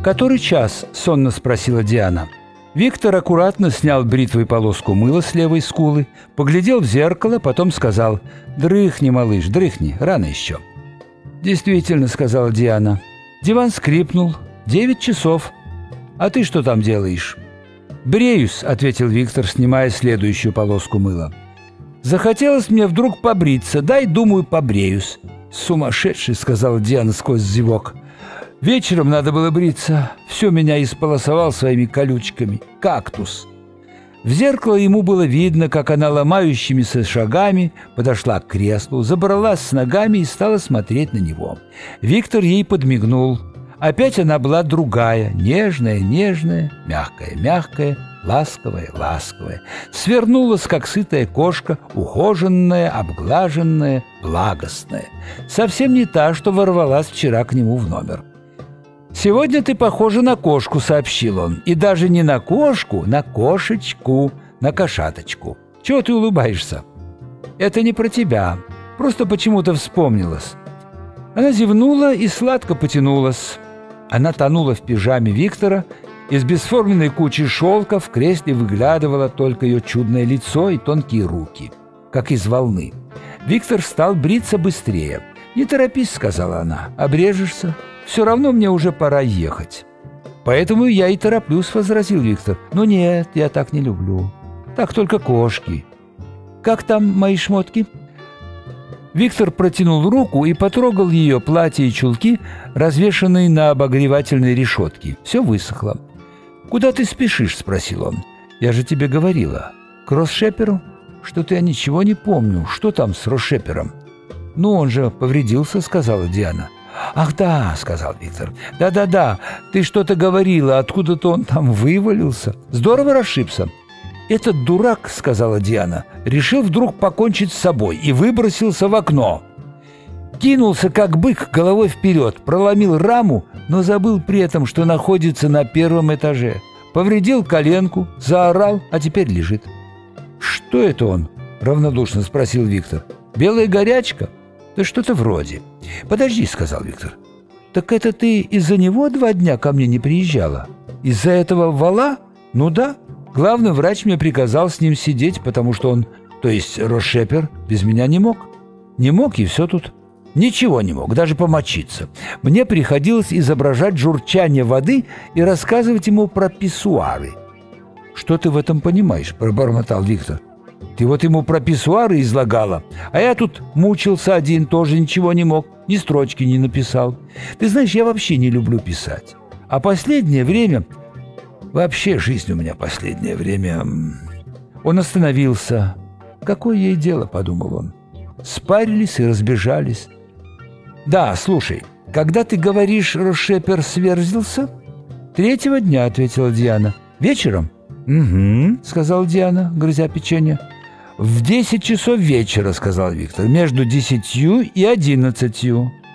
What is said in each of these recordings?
«Который час?» – сонно спросила Диана. Виктор аккуратно снял бритвой полоску мыла с левой скулы, поглядел в зеркало, потом сказал: «Дрыхни, малыш, дрыхни, рано еще». «Действительно», – сказала Диана. Диван скрипнул. 9 часов. А ты что там делаешь?» «Бреюсь», – ответил Виктор, снимая следующую полоску мыла. «Захотелось мне вдруг побриться. Дай, думаю, побреюсь». «Сумасшедший», – сказала Диана сквозь зевок. «Вечером надо было бриться. Все меня исполосовал своими колючками. Кактус». В зеркало ему было видно, как она ломающимися шагами подошла к креслу, забралась с ногами и стала смотреть на него. Виктор ей подмигнул. Опять она была другая, нежная, нежная, мягкая, мягкая, ласковая, ласковая. Свернулась, как сытая кошка, ухоженная, обглаженная, благостная. Совсем не та, что ворвалась вчера к нему в номер. «Сегодня ты похожа на кошку», — сообщил он. «И даже не на кошку, на кошечку, на кошаточку. Чего ты улыбаешься?» «Это не про тебя. Просто почему-то вспомнилось». Она зевнула и сладко потянулась. Она тонула в пижаме Виктора. Из бесформенной кучи шелка в кресле выглядывало только ее чудное лицо и тонкие руки, как из волны. Виктор стал бриться быстрее. «Не торопись», — сказала она, — «обрежешься. Все равно мне уже пора ехать». «Поэтому я и тороплюсь», — возразил Виктор. «Ну нет, я так не люблю. Так только кошки. Как там мои шмотки?» Виктор протянул руку и потрогал ее платье и чулки, развешанные на обогревательной решетке. Все высохло. «Куда ты спешишь?» — спросил он. «Я же тебе говорила. К Россшеперу? Что-то я ничего не помню. Что там с Россшепером?» «Ну, он же повредился», — сказала Диана. «Ах да», — сказал Виктор. «Да-да-да, ты что-то говорила, откуда-то он там вывалился. Здорово расшибся». «Этот дурак», — сказала Диана, — решил вдруг покончить с собой и выбросился в окно. Кинулся, как бык, головой вперед, проломил раму, но забыл при этом, что находится на 1-м этаже. Повредил коленку, заорал, а теперь лежит. «Что это он?» — равнодушно спросил Виктор. «Белая горячка?» «Да что-то вроде». «Подожди», — сказал Виктор. «Так это ты из-за него 2 дня ко мне не приезжала? Из-за этого вала?» «Ну да. Главный врач мне приказал с ним сидеть, потому что он, то есть Россшепер, без меня не мог. Не мог, и все тут. Ничего не мог, даже помочиться. Мне приходилось изображать журчание воды и рассказывать ему про писсуары». «Что ты в этом понимаешь?» – пробормотал Виктор. «Ты вот ему про писсуары излагала, а я тут мучился один, тоже ничего не мог, ни строчки не написал. Ты знаешь, я вообще не люблю писать. А последнее время... Вообще жизнь у меня последнее время...» Он остановился. «Какое ей дело?» – подумал он. Спарились и разбежались. «Да, слушай, когда ты говоришь, Россшепер сверзился?» «3-го дня», – ответила Диана. «Вечером?» «Угу», – сказала Диана, грызя печенье. «В 10 часов вечера», – сказал Виктор, – «между 10 и 11».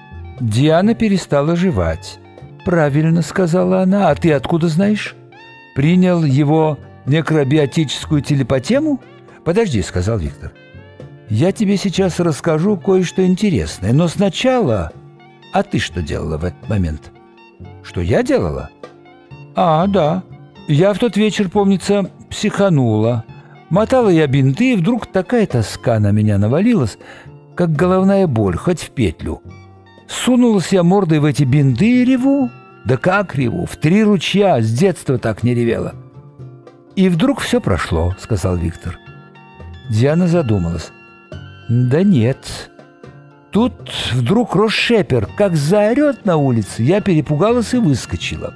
Диана перестала жевать. «Правильно», – сказала она. «А ты откуда знаешь? Принял его некробиотическую телепатему?» «Подожди», – сказал Виктор. «Я тебе сейчас расскажу кое-что интересное, но сначала...» «А ты что делала в этот момент?» «Что я делала?» «А, да. Я в тот вечер, помнится, психанула. Мотала я бинты, и вдруг такая тоска на меня навалилась, как головная боль, хоть в петлю. Сунулась я мордой в эти бинты и реву. Да как реву, в 3 ручья, с детства так не ревела. И вдруг все прошло», — сказал Виктор. Диана задумалась. «Да нет. Тут вдруг Россшепер как заорет на улице, я перепугалась и выскочила».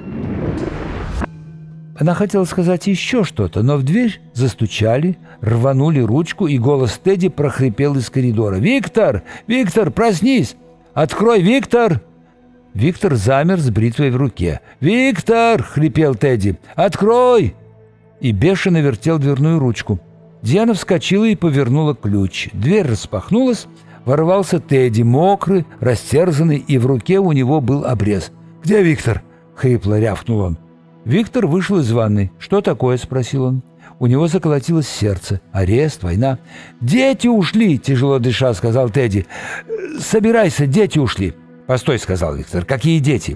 Она хотела сказать еще что-то, но в дверь застучали, рванули ручку, и голос Тедди прохрипел из коридора. «Виктор! Виктор, проснись! Открой, Виктор!» Виктор замер с бритвой в руке. «Виктор!» — хрипел Тедди. «Открой!» И бешено вертел дверную ручку. Диана вскочила и повернула ключ. Дверь распахнулась, ворвался Тедди, мокрый, растерзанный, и в руке у него был обрез. «Где Виктор?» — хрипло рявкнул он. Виктор вышел из ванной. «Что такое?» — спросил он. У него заколотилось сердце. «Арест, война». «Дети ушли!» — тяжело дыша, сказал Тедди. «Собирайся, дети ушли». «Постой», — сказал Виктор. «Какие дети?»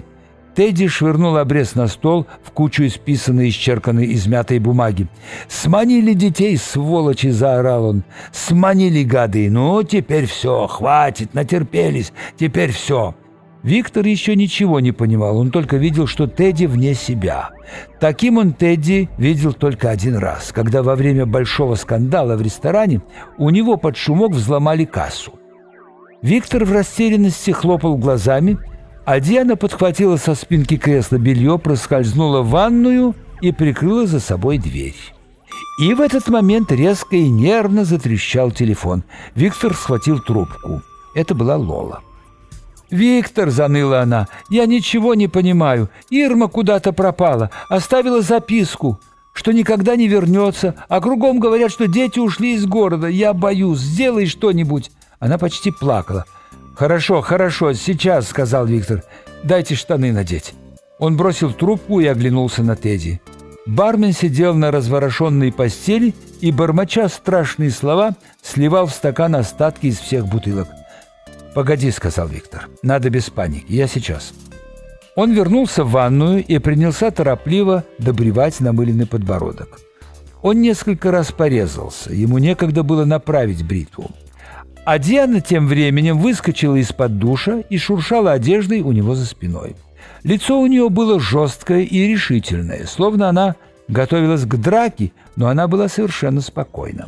Тедди швырнул обрез на стол в кучу исписанной, исчерканной, измятой бумаги. «Сманили детей, сволочи!» — заорал он. «Сманили, гады! Ну, теперь все, хватит, натерпелись, теперь все!» Виктор еще ничего не понимал, он только видел, что Тедди вне себя. Таким он Тедди видел только один раз, когда во время большого скандала в ресторане у него под шумок взломали кассу. Виктор в растерянности хлопал глазами, а Диана подхватила со спинки кресла белье, проскользнула в ванную и прикрыла за собой дверь. И в этот момент резко и нервно затрещал телефон. Виктор схватил трубку. Это была Лола. «Виктор», — заныла она, — «я ничего не понимаю. Ирма куда-то пропала, оставила записку, что никогда не вернется, а кругом говорят, что дети ушли из города. Я боюсь, сделай что-нибудь». Она почти плакала. «Хорошо, хорошо, сейчас», — сказал Виктор. «Дайте штаны надеть». Он бросил трубку и оглянулся на Тедди. Бармен сидел на разворошенной постели и, бормоча страшные слова, сливал в стакан остатки из всех бутылок. «Погоди», — сказал Виктор, — «надо без паники, я сейчас». Он вернулся в ванную и принялся торопливо добривать намыленный подбородок. Он несколько раз порезался, ему некогда было направить бритву. А Диана тем временем выскочила из-под душа и шуршала одеждой у него за спиной. Лицо у нее было жесткое и решительное, словно она готовилась к драке, но она была совершенно спокойна.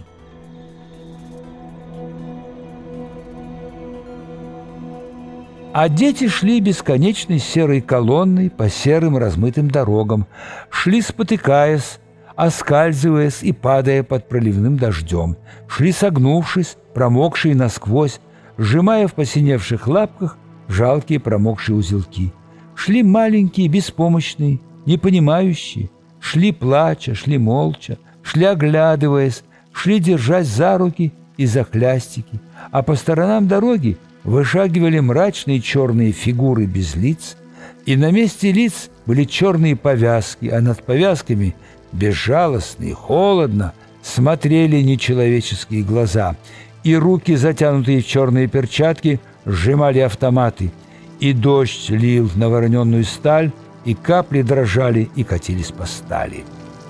А дети шли бесконечной серой колонной по серым размытым дорогам, шли спотыкаясь, оскальзываясь и падая под проливным дождем, шли согнувшись, промокшие насквозь, сжимая в посиневших лапках жалкие промокшие узелки. Шли маленькие, беспомощные, непонимающие, шли плача, шли молча, шли оглядываясь, шли держась за руки и за хлястики, а по сторонам дороги вышагивали мрачные черные фигуры без лиц, и на месте лиц были черные повязки, а над повязками безжалостно и холодно смотрели нечеловеческие глаза, и руки, затянутые в черные перчатки, сжимали автоматы, и дождь лил на вороненную сталь, и капли дрожали и катились по стали.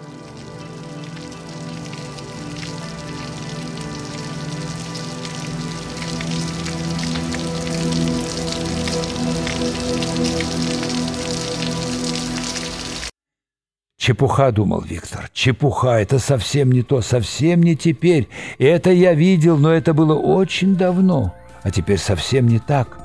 «Чепуха», — думал Виктор, — «чепуха, это совсем не то, совсем не теперь. И это я видел, но это было очень давно, а теперь совсем не так».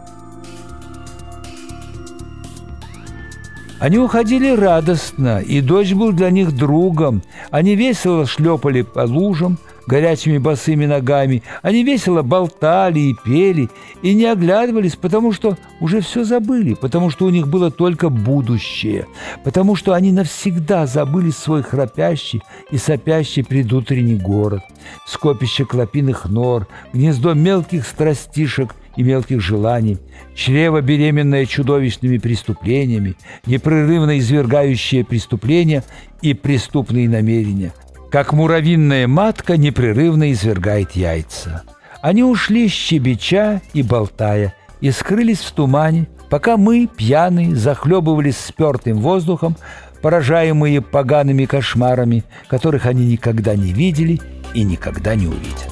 Они уходили радостно, и дождь был для них другом. Они весело шлепали по лужам горячими босыми ногами, они весело болтали и пели, и не оглядывались, потому что уже все забыли, потому что у них было только будущее, потому что они навсегда забыли свой храпящий и сопящий предутренний город, скопище клопиных нор, гнездо мелких страстишек и мелких желаний, чрево, беременное чудовищными преступлениями, непрерывно извергающее преступления и преступные намерения, как муравьиная матка непрерывно извергает яйца. Они ушли щебеча и болтая и скрылись в тумане, пока мы, пьяные, захлебывались спертым воздухом, поражаемые погаными кошмарами, которых они никогда не видели и никогда не увидят.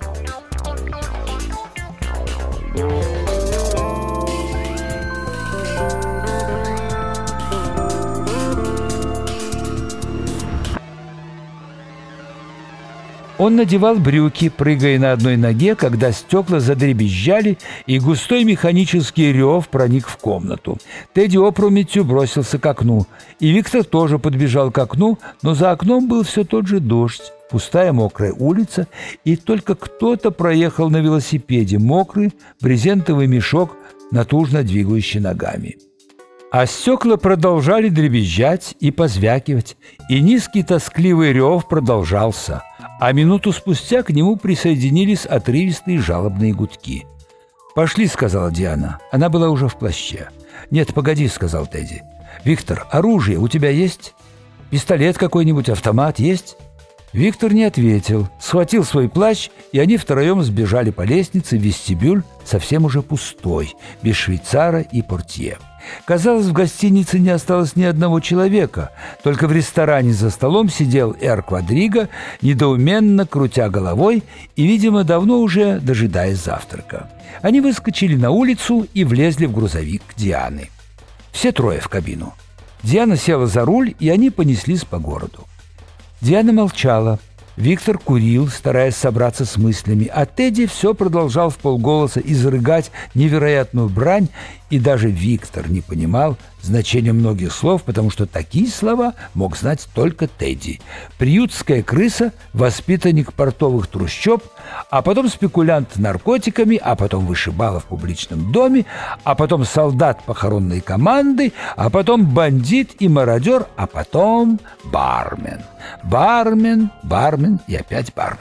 Он надевал брюки, прыгая на одной ноге, когда стекла задребезжали, и густой механический рев проник в комнату. Тедди опрометью бросился к окну, и Виктор тоже подбежал к окну, но за окном был все тот же дождь, пустая мокрая улица, и только кто-то проехал на велосипеде, мокрый брезентовый мешок, натужно двигающий ногами. А стекла продолжали дребезжать и позвякивать, и низкий тоскливый рев продолжался, а минуту спустя к нему присоединились отрывистые жалобные гудки. «Пошли», — сказала Диана. Она была уже в плаще. «Нет, погоди», — сказал Тедди. «Виктор, оружие у тебя есть? Пистолет какой-нибудь, автомат есть?» Виктор не ответил, схватил свой плащ, и они втроем сбежали по лестнице в вестибюль, совсем уже пустой, без швейцара и портье. Казалось, в гостинице не осталось ни одного человека, только в ресторане за столом сидел Эр Квадриго, недоуменно крутя головой и, видимо, давно уже дожидаясь завтрака. Они выскочили на улицу и влезли в грузовик Дианы. Все трое в кабину. Диана села за руль, и они понеслись по городу. Диана молчала. Виктор курил, стараясь собраться с мыслями, а Тедди все продолжал вполголоса изрыгать невероятную брань, и даже Виктор не понимал значения многих слов, потому что такие слова мог знать только Тедди. Приютская крыса, воспитанник портовых трущоб, а потом спекулянт наркотиками, а потом вышибала в публичном доме, а потом солдат похоронной команды, а потом бандит и мародер, а потом бармен. Бармен и опять бармен.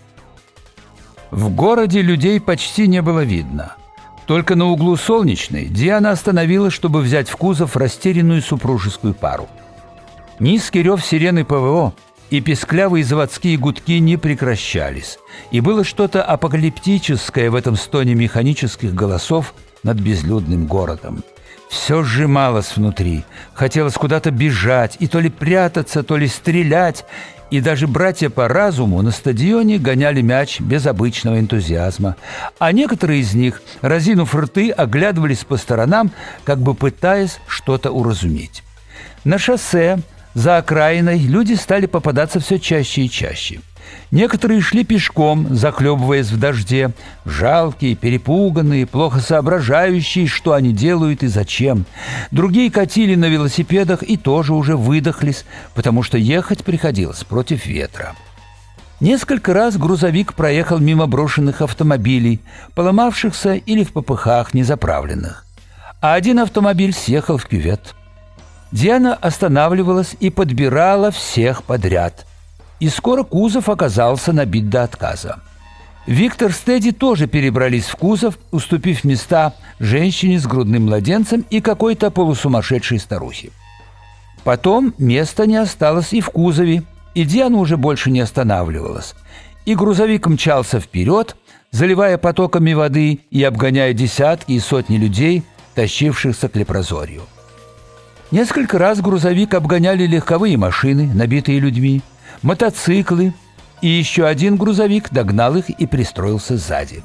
В городе людей почти не было видно. Только на углу Солнечной Диана остановилась, чтобы взять в кузов растерянную супружескую пару. Низкий рев сирены ПВО и песклявые заводские гудки не прекращались, и было что-то апокалиптическое в этом стоне механических голосов над безлюдным городом. Все сжималось внутри, хотелось куда-то бежать, и то ли прятаться, то ли стрелять, и даже братья по разуму на стадионе гоняли мяч без обычного энтузиазма, а некоторые из них, разинув рты, оглядывались по сторонам, как бы пытаясь что-то уразуметь. На шоссе за окраиной люди стали попадаться все чаще и чаще. Некоторые шли пешком, захлебываясь в дожде, жалкие, перепуганные, плохо соображающие, что они делают и зачем. Другие катили на велосипедах и тоже уже выдохлись, потому что ехать приходилось против ветра. Несколько раз грузовик проехал мимо брошенных автомобилей, поломавшихся или в попыхах незаправленных. А один автомобиль съехал в кювет. Диана останавливалась и подбирала всех подряд. И скоро кузов оказался набит до отказа. Виктор с Тедди тоже перебрались в кузов, уступив места женщине с грудным младенцем и какой-то полусумасшедшей старухе. Потом места не осталось и в кузове, и Диана уже больше не останавливалась. И грузовик мчался вперед, заливая потоками воды и обгоняя десятки и сотни людей, тащившихся к Лепрозорию. Несколько раз грузовик обгоняли легковые машины, набитые людьми, мотоциклы, и еще один грузовик догнал их и пристроился сзади.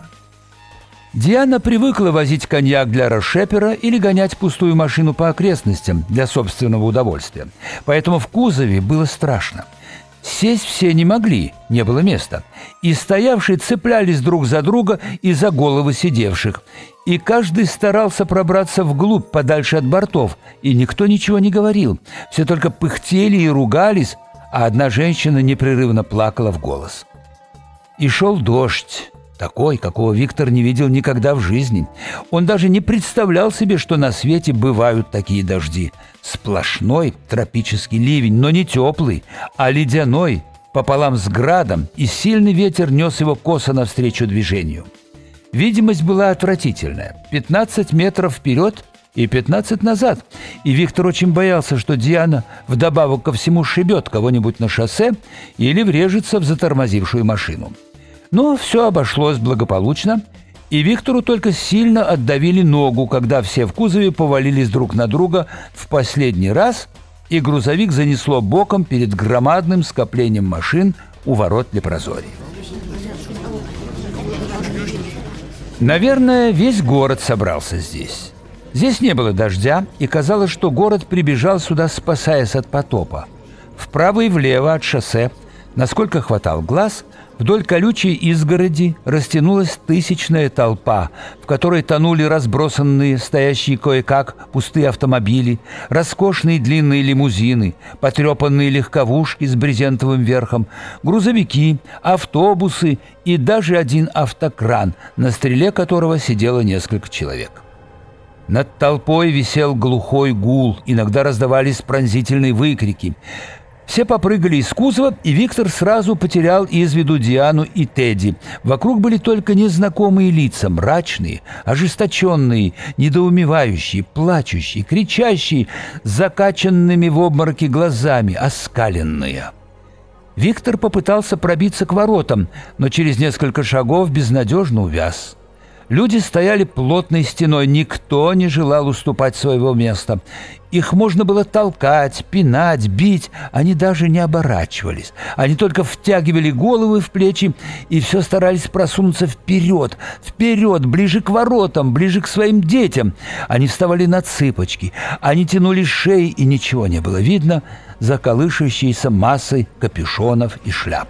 Диана привыкла возить коньяк для расшепера или гонять пустую машину по окрестностям для собственного удовольствия, поэтому в кузове было страшно. Сесть все не могли, не было места, и стоявшие цеплялись друг за друга и за головы сидевших, и каждый старался пробраться вглубь, подальше от бортов, и никто ничего не говорил, все только пыхтели и ругались, а одна женщина непрерывно плакала в голос. И шел дождь, такой, какого Виктор не видел никогда в жизни. Он даже не представлял себе, что на свете бывают такие дожди. Сплошной тропический ливень, но не теплый, а ледяной, пополам с градом, и сильный ветер нес его косо навстречу движению. Видимость была отвратительная. 15 метров вперед и 15 назад. И Виктор очень боялся, что Диана вдобавок ко всему шибет кого-нибудь на шоссе или врежется в затормозившую машину. Но все обошлось благополучно, и Виктору только сильно отдавили ногу, когда все в кузове повалились друг на друга в последний раз, и грузовик занесло боком перед громадным скоплением машин у ворот Лепрозория. Наверное, весь город собрался здесь. Здесь не было дождя, и казалось, что город прибежал сюда, спасаясь от потопа. Вправо и влево от шоссе, насколько хватал глаз, вдоль колючей изгороди растянулась тысячная толпа, в которой тонули разбросанные, стоящие кое-как пустые автомобили, роскошные длинные лимузины, потрепанные легковушки с брезентовым верхом, грузовики, автобусы и даже один автокран, на стреле которого сидело несколько человек. Над толпой висел глухой гул, иногда раздавались пронзительные выкрики. Все попрыгали из кузова, и Виктор сразу потерял из виду Диану и Тедди. Вокруг были только незнакомые лица, мрачные, ожесточенные, недоумевающие, плачущие, кричащие, с закачанными в обмороки глазами, оскаленные. Виктор попытался пробиться к воротам, но через несколько шагов безнадежно увяз. Люди стояли плотной стеной, никто не желал уступать своего места. Их можно было толкать, пинать, бить, они даже не оборачивались. Они только втягивали головы в плечи и все старались просунуться вперед, вперед, ближе к воротам, ближе к своим детям. Они вставали на цыпочки, они тянули шеи, и ничего не было видно за колышущейся массой капюшонов и шляп.